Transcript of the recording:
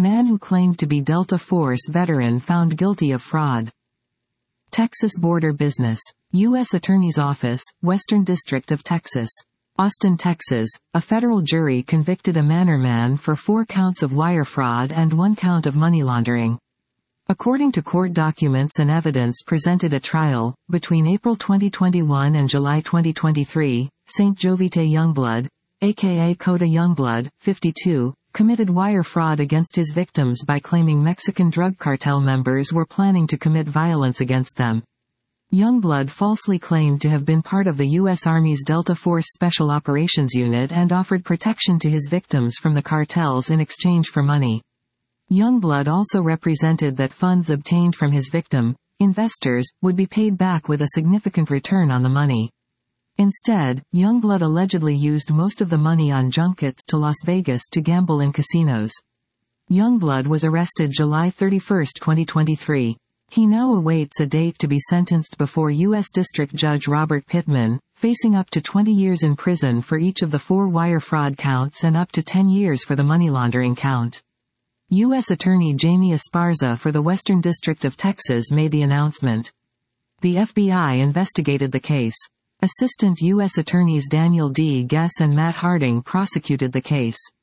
Man who claimed to be Delta Force veteran found guilty of fraud. Texas border business. U.S. Attorney's Office, Western District of Texas. Austin, Texas, a federal jury convicted a Manor man for 4 counts of wire fraud and 1 count of money laundering. According to court documents and evidence presented at trial, between April 2021 and July 2023, St. Jovite Youngblood, aka Coda Youngblood, 52, committed wire fraud against his victims by claiming Mexican drug cartel members were planning to commit violence against them. Youngblood falsely claimed to have been part of the U.S. Army's Delta Force Special Operations Unit and offered protection to his victims from the cartels in exchange for money. Youngblood also represented that funds obtained from his victim, investors, would be paid back with a significant return on the money. Instead, Youngblood allegedly used most of the money on junkets to Las Vegas to gamble in casinos. Youngblood was arrested July 31, 2023. He now awaits a date to be sentenced before U.S. District Judge Robert Pittman, facing up to 20 years in prison for each of the 4 wire fraud counts and up to 10 years for the money laundering count. U.S. Attorney Jamie Esparza for the Western District of Texas made the announcement. The FBI investigated the case. Assistant U.S. Attorneys Daniel D. Guess and Matt Harding prosecuted the case.